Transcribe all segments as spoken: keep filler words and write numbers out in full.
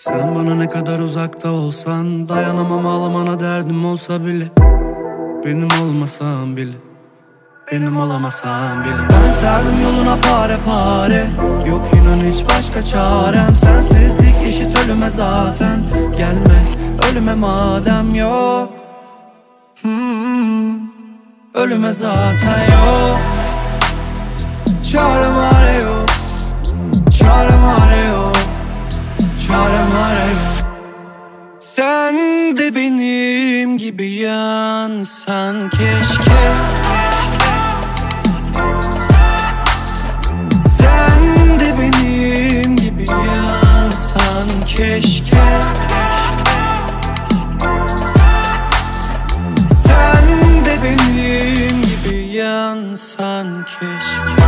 Sen bana ne kadar uzakta olsan, dayanamam ağlamana derdim olsa bile. Benim olmasan bile, benim olamasan bile. Ben serdim yoluna pare pare, yok inan hiç başka çarem. Sensizlik eşit ölüme zaten, gelme ölüme madem yok. hmm, Ölüme zaten yok. Çarem arıyor, çarem arıyor, çarem arıyor. Sen de benim gibi yansan keşke. Sen de benim gibi yansan keşke. Sen de benim gibi yansan keşke.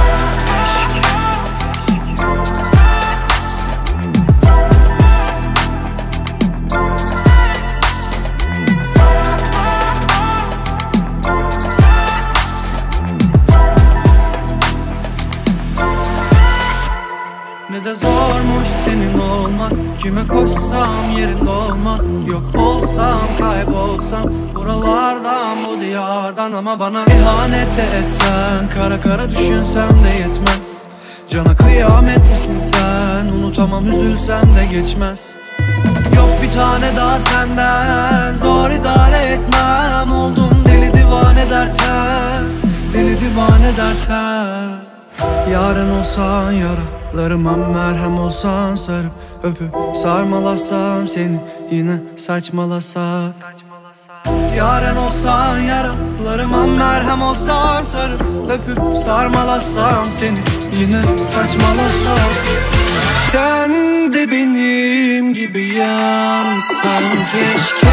Ne de zormuş senin olmak, kime koşsam yerinde olmaz. Yok olsam kaybolsam buralardan bu diyardan. Ama bana ihanet de etsen, kara kara düşünsem de yetmez. Cana kıyamet misin sen, unutamam üzülsem de geçmez. Yok bir tane daha senden, zor idare etmem. Oldum deli divane derten, deli divane derten. Yarın olsan yaralarıma merhem olsan, sarıp öpüp sarmalasam seni, yine saçmalasak. Yarın olsan yaralarıma merhem olsan, sarıp öpüp sarmalasam seni, yine saçmalasak. Sen de benim gibi yansan keşke.